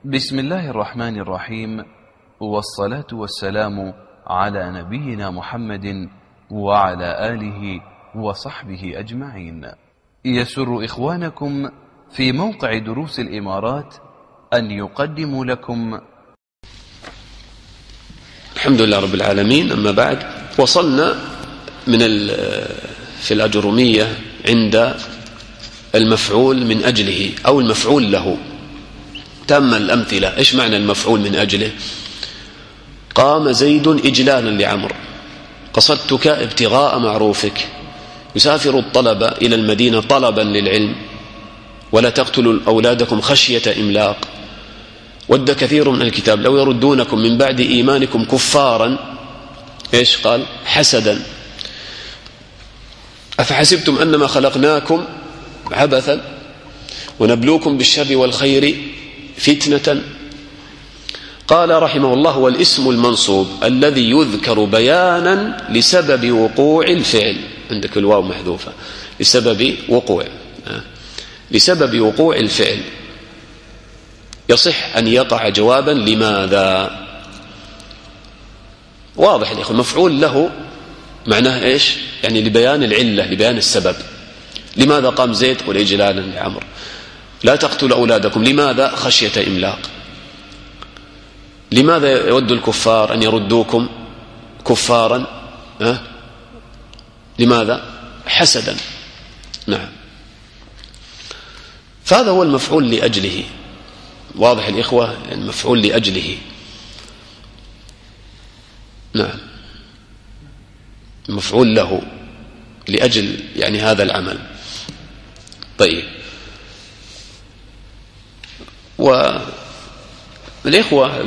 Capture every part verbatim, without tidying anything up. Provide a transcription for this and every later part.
بسم الله الرحمن الرحيم، والصلاة والسلام على نبينا محمد وعلى آله وصحبه أجمعين. يسر إخوانكم في موقع دروس الإمارات أن يقدموا لكم. الحمد لله رب العالمين. أما بعد، وصلنا من في الأجرومية عند المفعول من أجله أو المفعول له. تم الأمثلة. إيش معنى المفعول من أجله؟ قام زيد إجلالا لعمر، قصدتك ابتغاء معروفك، يسافر الطلبة إلى المدينة طلبا للعلم، ولا تقتلوا أولادكم خشية إملاق، ود كثير من الكتاب لو يردونكم من بعد إيمانكم كفارا، إيش قال؟ حسدا، أفحسبتم أنما خلقناكم عبثا ونبلوكم بالشر والخير فتنة. قال رحمه الله: والاسم المنصوب الذي يذكر بيانا لسبب وقوع الفعل، عندك الواو محذوفة، لسبب وقوع لسبب وقوع الفعل، يصح أن يقع جوابا لماذا. واضح يا أخي. مفعول له معناه إيش؟ يعني لبيان العلة، لبيان السبب. لماذا قام زيد؟ قل إجلالا لعمر. لا تقتلوا أولادكم، لماذا؟ خشية إملاق. لماذا يود الكفار أن يردوكم كفارا؟ أه؟ لماذا؟ حسدا. نعم. فهذا هو المفعول لأجله. واضح الإخوة؟ المفعول لأجله. نعم. المفعول له لأجل يعني هذا العمل. طيب. والإخوة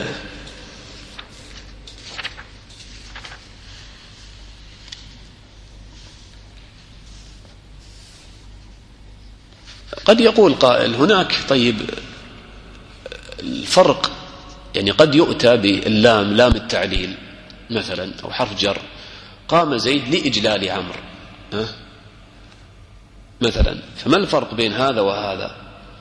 قد يقول قائل هناك طيب الفرق، يعني قد يؤتى باللام، لام التعليل مثلا، أو حرف جر، قام زيد لإجلال عمرو أه؟ مثلا، فما الفرق بين هذا وهذا؟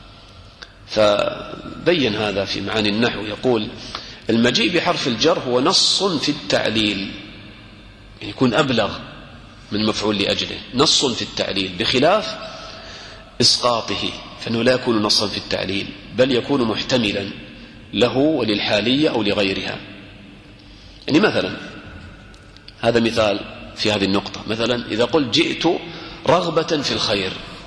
فبين هذا في معاني النحو، يقول المجيء بحرف الجر هو نص في التعليل، يعني يكون أبلغ من مفعول لأجله، نص في التعليل، بخلاف إسقاطه فإنه لا يكون نصا في التعليل، بل يكون محتملا له وللحالية أو لغيرها. يعني مثلا، هذا مثال في هذه النقطة، مثلا إذا قلت جئت رغبة في الخير،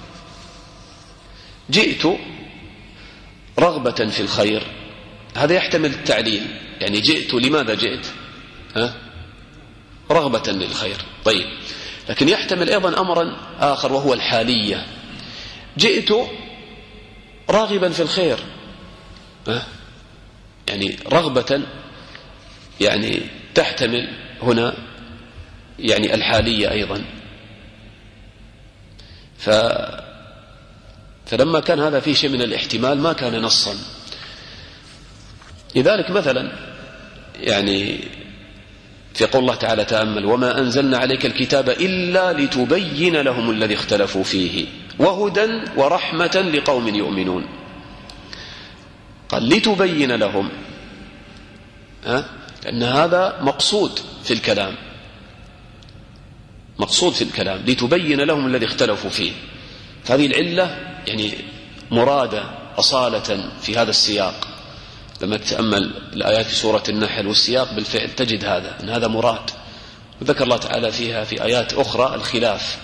جئت رغبة في الخير، هذا يحتمل التعليل، يعني جئت، لماذا جئت؟ ها؟ رغبة للخير. طيب، لكن يحتمل أيضا أمرا آخر وهو الحالية، جئت راغبا في الخير، ها؟ يعني رغبة يعني تحتمل هنا يعني الحالية أيضا. ف فلما كان هذا فيه شيء من الاحتمال ما كان نصا. لذلك مثلا يعني في قول الله تعالى: تأمل: وما أنزلنا عليك الكتاب إلا لتبين لهم الذي اختلفوا فيه وهدى ورحمة لقوم يؤمنون. قال لتبين لهم، ها؟ لأن هذا مقصود في الكلام، مقصود في الكلام، لتبين لهم الذي اختلفوا فيه. فهذه العلة يعني مرادة أصالة في هذا السياق. لما تتأمل الآيات في سورة النحل والسياق بالفعل تجد هذا، أن هذا مراد. وذكر الله تعالى فيها في آيات أخرى الخلاف: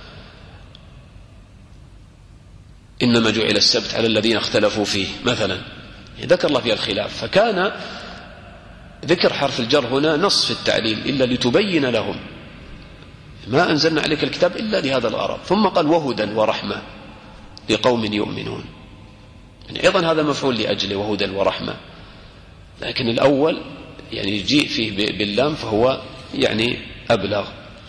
إنما جعل السبت على الذين اختلفوا فيه مثلا، ذكر الله فيها الخلاف. فكان ذكر حرف الجر هنا نص في التعليل، إلا لتبين لهم، ما أنزلنا عليك الكتاب إلا لهذا الغرض. ثم قال: وهدى ورحمة لقوم يؤمنون، يعني أيضا هذا مفعول لأجله، وهدى ورحمة. لكن الأول يعني يجيء فيه باللام فهو يعني أبلغ.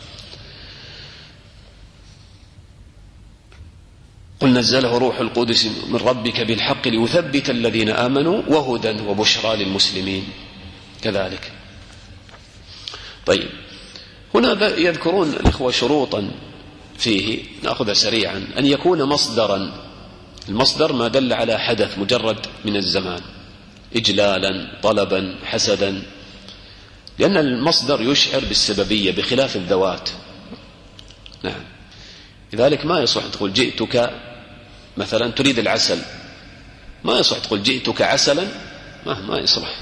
قل نزله روح القدس من ربك بالحق ليثبت الذين آمنوا وهدى وبشرى للمسلمين كذلك. طيب، هنا يذكرون الإخوة شروطا فيه، نأخذها سريعا: أن يكون مصدرا، المصدر ما دل على حدث مجرد من الزمان، إجلالا طلبا حسدا، لأن المصدر يشعر بالسببية بخلاف الذوات. نعم. لذلك ما يصح تقول جئتك مثلا تريد العسل، ما يصح تقول جئتك عسلا، ما, ما يصلح.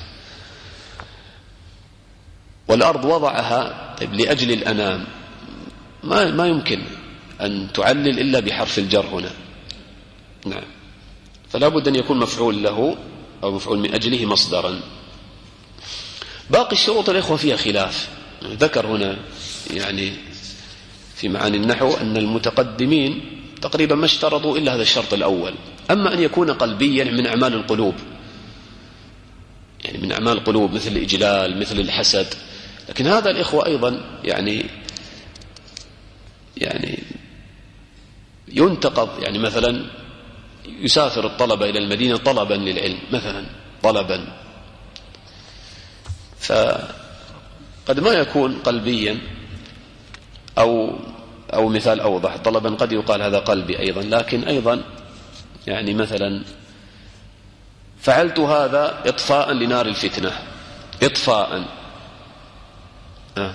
والأرض وضعها طيب لأجل الأنام، ما, ما يمكن أن تعلل إلا بحرف الجر هنا. نعم. فلا بد أن يكون مفعول له أو مفعول من أجله مصدرا. باقي الشروط الإخوة فيها خلاف. ذكر هنا يعني في معاني النحو أن المتقدمين تقريبا ما اشترطوا إلا هذا الشرط الأول، أما أن يكون قلبيا من أعمال القلوب، يعني من أعمال القلوب مثل الإجلال مثل الحسد. لكن هذا الإخوة أيضا يعني يعني ينتقض، يعني مثلا يسافر الطلبة إلى المدينة طلبا للعلم مثلا طلبا، فقد ما يكون قلبيا، أو أو مثال أوضح طلبا قد يقال هذا قلبي أيضا، لكن أيضا يعني مثلا فعلت هذا إطفاء لنار الفتنة، إطفاء آه.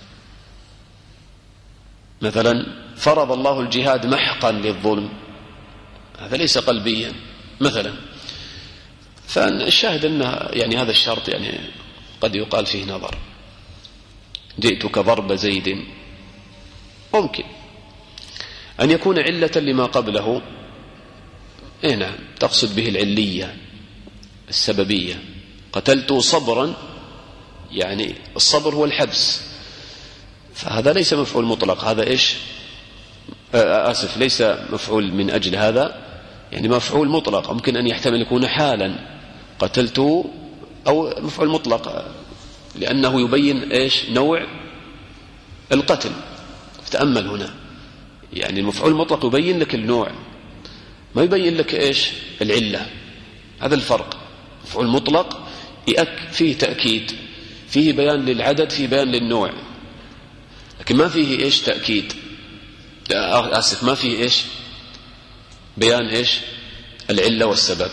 مثلا فرض الله الجهاد محقا للظلم، هذا ليس قلبيا مثلا. فالشاهد أن يعني هذا الشرط يعني قد يقال فيه نظر. جئتك ضرب زيد، ممكن أن يكون علة لما قبله، إيه نعم، تقصد به العلية السببية. قتلت صبرا، يعني الصبر هو الحبس، فهذا ليس مفعول مطلق، هذا إيش آسف ليس مفعول من أجل هذا، يعني مفعول مطلق ممكن أن يحتمل يكون حالا قتلت، أو مفعول مطلق لأنه يبين إيش نوع القتل. تأمل هنا، يعني المفعول المطلق يبين لك النوع، ما يبين لك إيش العلة. هذا الفرق. مفعول مطلق فيه تأكيد، فيه بيان للعدد، فيه بيان للنوع، لكن ما فيه إيش تأكيد، آسف ما فيه إيش بيان إيش العلة والسبب.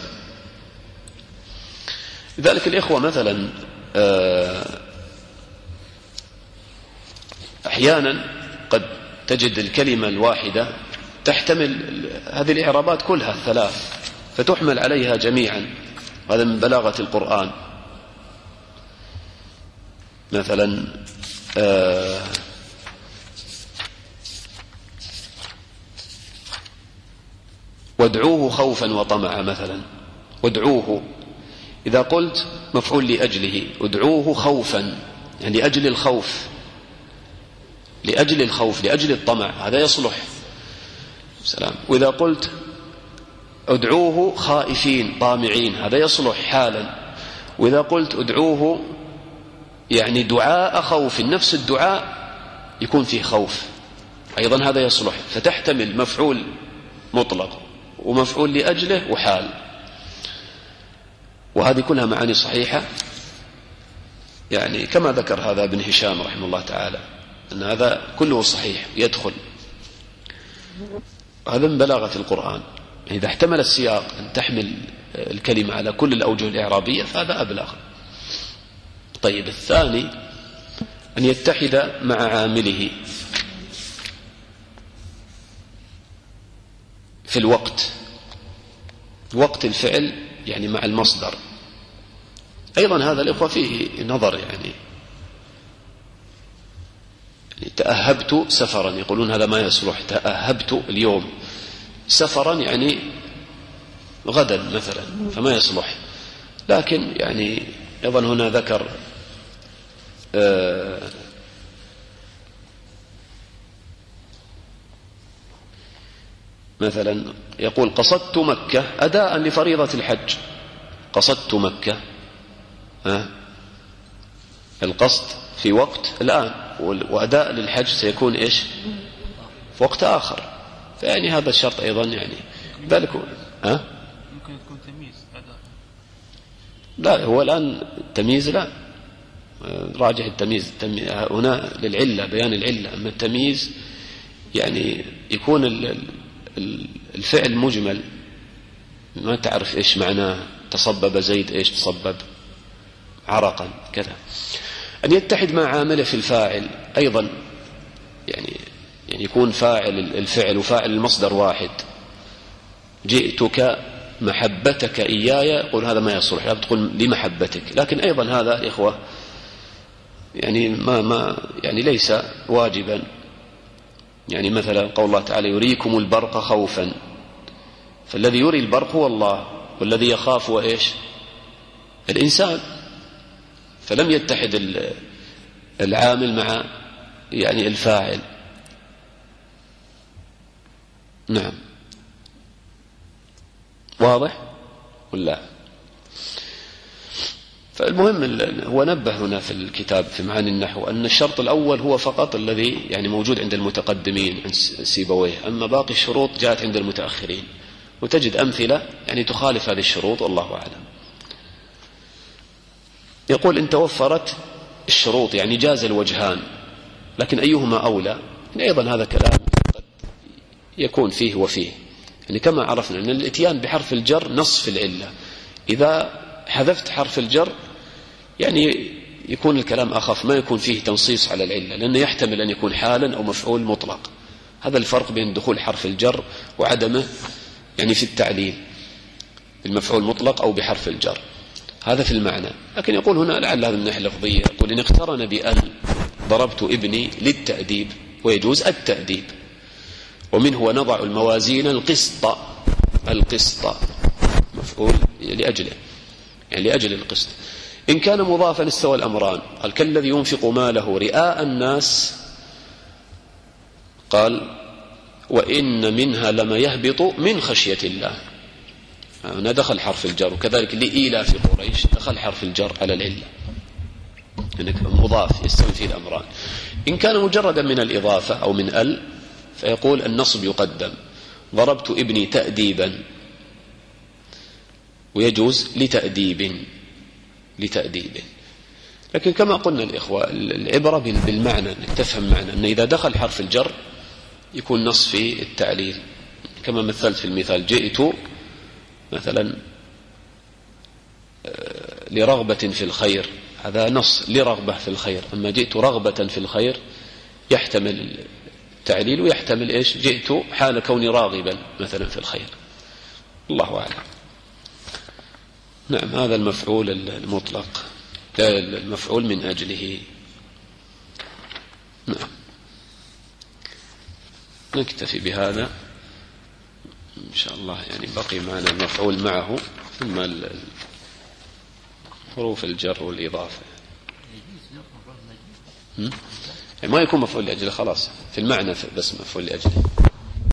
لذلك الإخوة مثلا أحيانا قد تجد الكلمة الواحدة تحتمل هذه الإعرابات كلها الثلاث، فتحمل عليها جميعا. هذا من بلاغة القرآن. مثلا آه وادعوه خوفا وطمعا مثلا. وادعوه إذا قلت مفعول لأجله، ادعوه خوفا يعني لأجل الخوف، لأجل الخوف لأجل الطمع، هذا يصلح. سلام. وإذا قلت ادعوه خائفين طامعين، هذا يصلح حالا. وإذا قلت ادعوه يعني دعاء خوف، نفس الدعاء يكون فيه خوف أيضا، هذا يصلح. فتحتمل مفعول مطلق ومفعول لأجله وحال، وهذه كلها معاني صحيحة، يعني كما ذكر هذا ابن هشام رحمه الله تعالى أن هذا كله صحيح يدخل. هذا من بلاغة القرآن، إذا احتمل السياق أن تحمل الكلمة على كل الأوجه الإعرابية فهذا أبلغ. طيب الثاني أن يتحد مع عامله في الوقت، وقت الفعل يعني مع المصدر. أيضا هذا الإخوة فيه نظر، يعني تأهبت سفرا، يقولون هذا ما يصلح. تأهبت اليوم سفرا يعني غدا مثلا، فما يصلح. لكن يعني أيضا هنا ذكر آه مثلا يقول قصدت مكة أداء لفريضة الحج. قصدت مكة، ها القصد في وقت الآن، وأداء للحج سيكون إيش في وقت آخر. فيعني هذا الشرط أيضا يعني ذلك. ها ممكن تكون تمييز أداء. لا هو الآن تمييز، لا راجح التمييز هنا للعلة، بيان العلة. أما التمييز يعني يكون الفعل مجمل ما تعرف إيش معناه، تصبب زيد إيش تصبب عرقا كذا. أن يتحد مع عامله في الفاعل أيضا، يعني يعني يكون فاعل الفعل وفاعل المصدر واحد. جئتك محبتك إياي، يقول هذا ما يصلح، لا تقول لمحبتك. لكن أيضا هذا إخوة يعني ما ما يعني ليس واجبا. يعني مثلا قول الله تعالى يريكم البرق خوفا، فالذي يري البرق هو الله، والذي يخاف هو إيش الإنسان. فلم يتحد العامل مع يعني الفاعل. نعم واضح ولا؟ فالمهم هو نبه هنا في الكتاب في معاني النحو أن الشرط الأول هو فقط الذي يعني موجود عند المتقدمين عند سيبويه، أما باقي الشروط جاءت عند المتأخرين، وتجد أمثلة يعني تخالف هذه الشروط والله أعلم. يقول إن توفرت الشروط يعني جاز الوجهان، لكن أيهما أولى؟ يعني أيضا هذا كلام قد يكون فيه وفيه. يعني كما عرفنا أن الاتيان بحرف الجر نص في العلة، إذا حذفت حرف الجر يعني يكون الكلام أخف، ما يكون فيه تنصيص على العلة، لأنه يحتمل أن يكون حالا أو مفعول مطلق. هذا الفرق بين دخول حرف الجر وعدمه يعني في التعليل، المفعول مطلق أو بحرف الجر، هذا في المعنى. لكن يقول هنا لعل هذا من الناحية اللفظية، يقول إن اقترن بأل ضربت ابني للتأديب، ويجوز التأديب. ومنه ونضع الموازين القسط، القسط مفعول لأجله يعني لأجل القسط. إن كان مضافا استوى الأمران، قال كالذي ينفق ماله رئاء الناس، قال وإن منها لما يهبط من خشية الله، هنا دخل حرف الجر. وكذلك لإيلاف قريش دخل حرف الجر على العلة، إنك مضاف يستوي فيه الأمران. إن كان مجردا من الإضافة أو من ال، فيقول النصب يقدم، ضربت ابني تأديبا، ويجوز لتأديب لتأديب. لكن كما قلنا الإخوة العبرة بالمعنى، انك تفهم معنى أن إذا دخل حرف الجر يكون نص في التعليل. كما مثلت في المثال جئت مثلا لرغبة في الخير، هذا نص لرغبة في الخير. أما جئت رغبة في الخير يحتمل التعليل ويحتمل إيش جئت حال كوني راغبا مثلا في الخير، الله أعلم. نعم هذا المفعول المطلق، المفعول من أجله. نعم نكتفي بهذا إن شاء الله. يعني بقي معنا المفعول معه، ثم حروف الجر والإضافة. يعني ما يكون مفعول لأجله خلاص في المعنى بس مفعول لأجله.